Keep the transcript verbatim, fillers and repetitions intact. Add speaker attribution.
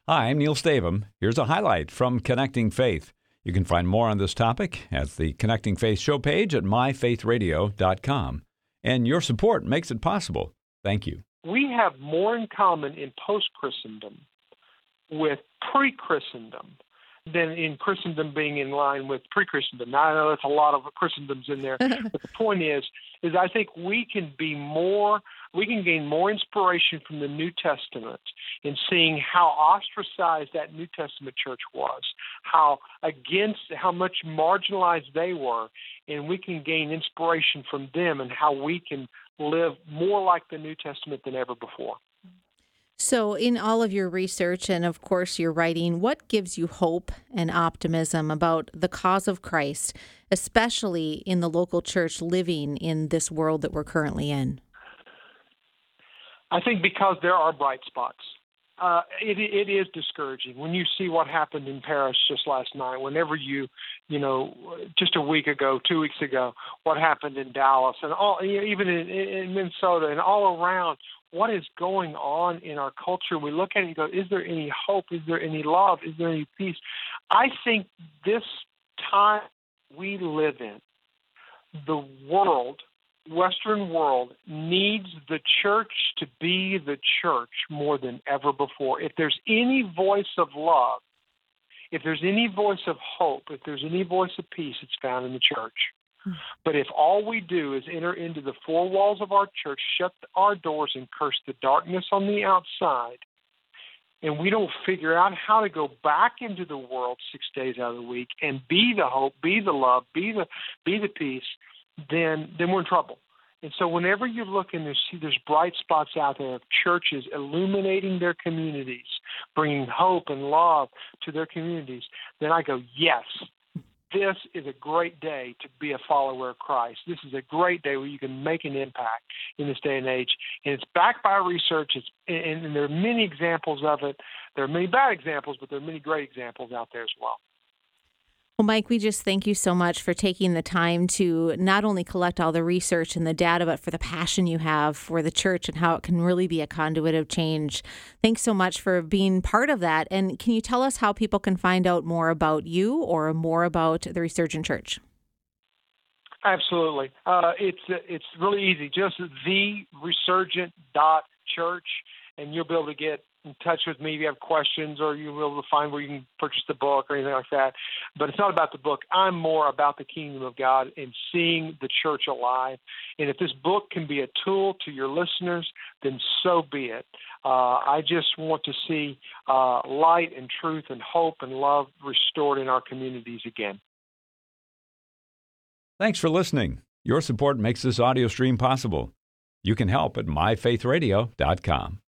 Speaker 1: Hi, I'm Neil Stavum. Here's a highlight from Connecting Faith. You can find more on this topic at the Connecting Faith show page at my faith radio dot com. And your support makes it possible. Thank you.
Speaker 2: We have more in common in post-Christendom with pre-Christendom than in Christendom being in line with pre-Christendom. Now, I know that's a lot of Christendoms in there, but the point is, is I think we can be more, we can gain more inspiration from the New Testament in seeing how ostracized that New Testament church was, how against, how much marginalized they were, and we can gain inspiration from them and how we can live more like the New Testament than ever before.
Speaker 3: So in all of your research and, of course, your writing, what gives you hope and optimism about the cause of Christ, especially in the local church living in this world that we're currently in?
Speaker 2: I think because there are bright spots. Uh, it, it is discouraging when you see what happened in Paris just last night. Whenever you, you know, just a week ago, two weeks ago, what happened in Dallas and all, even in, in Minnesota and all around, what is going on in our culture? We look at it and go, is there any hope? Is there any love? Is there any peace? I think this time we live in, the world, Western world, needs the church to be the church more than ever before. If there's any voice of love, if there's any voice of hope, if there's any voice of peace, it's found in the church. But if all we do is enter into the four walls of our church, shut our doors, and curse the darkness on the outside, and we don't figure out how to go back into the world six days out of the week and be the hope, be the love, be the be the peace, then then we're in trouble. And so whenever you look and you see there's bright spots out there of churches illuminating their communities, bringing hope and love to their communities, then I go, yes, this is a great day to be a follower of Christ. This is a great day where you can make an impact in this day and age. And it's backed by research, it's, and, and there are many examples of it. There are many bad examples, but there are many great examples out there as well.
Speaker 3: Well, Mike, we just thank you so much for taking the time to not only collect all the research and the data, but for the passion you have for the church and how it can really be a conduit of change. Thanks so much for being part of that. And can you tell us how people can find out more about you or more about the Resurgent Church?
Speaker 2: Absolutely. Uh, it's it's really easy. Just the resurgent dot church, and you'll be able to get in touch with me if you have questions, or you'll be able to find where you can purchase the book or anything like that. But it's not about the book. I'm more about the kingdom of God and seeing the church alive. And if this book can be a tool to your listeners, then so be it. Uh, I just want to see uh, light and truth and hope and love restored in our communities again.
Speaker 1: Thanks for listening. Your support makes this audio stream possible. You can help at my faith radio dot com.